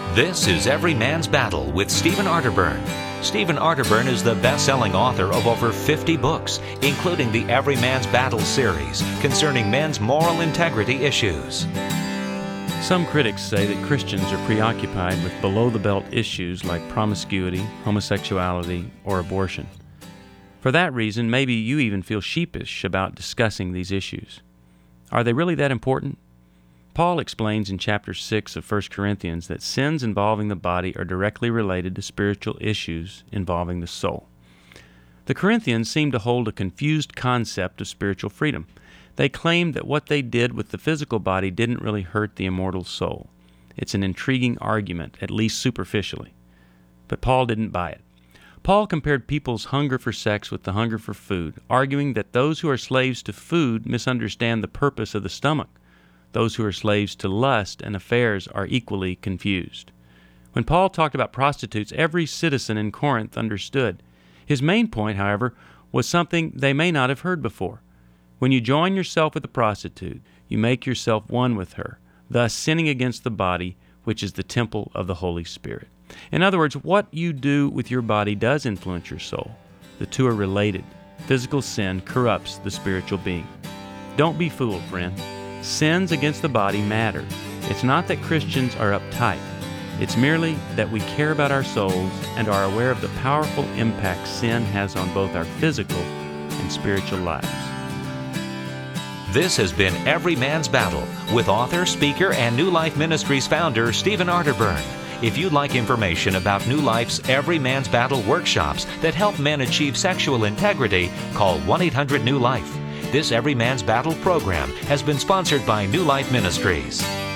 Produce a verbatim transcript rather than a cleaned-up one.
This is Every Man's Battle with Stephen Arterburn. Stephen Arterburn is the best-selling author of over fifty books, including the Every Man's Battle series concerning men's moral integrity issues. Some critics say that Christians are preoccupied with below-the-belt issues like promiscuity, homosexuality, or abortion. For that reason, maybe you even feel sheepish about discussing these issues. Are they really that important? Paul explains in chapter six of First Corinthians that sins involving the body are directly related to spiritual issues involving the soul. The Corinthians seem to hold a confused concept of spiritual freedom. They claim that what they did with the physical body didn't really hurt the immortal soul. It's an intriguing argument, at least superficially. But Paul didn't buy it. Paul compared people's hunger for sex with the hunger for food, arguing that those who are slaves to food misunderstand the purpose of the stomach. Those who are slaves to lust and affairs are equally confused. When Paul talked about prostitutes, every citizen in Corinth understood. His main point, however, was something they may not have heard before. When you join yourself with a prostitute, you make yourself one with her, thus sinning against the body, which is the temple of the Holy Spirit. In other words, what you do with your body does influence your soul. The two are related. Physical sin corrupts the spiritual being. Don't be fooled, friend. Sins against the body matter. It's not that Christians are uptight. It's merely that we care about our souls and are aware of the powerful impact sin has on both our physical and spiritual lives. This has been Every Man's Battle with author, speaker, and New Life Ministries founder Stephen Arterburn. If you'd like information about New Life's Every Man's Battle workshops that help men achieve sexual integrity, call one eight hundred new life. This Every Man's Battle program has been sponsored by New Life Ministries.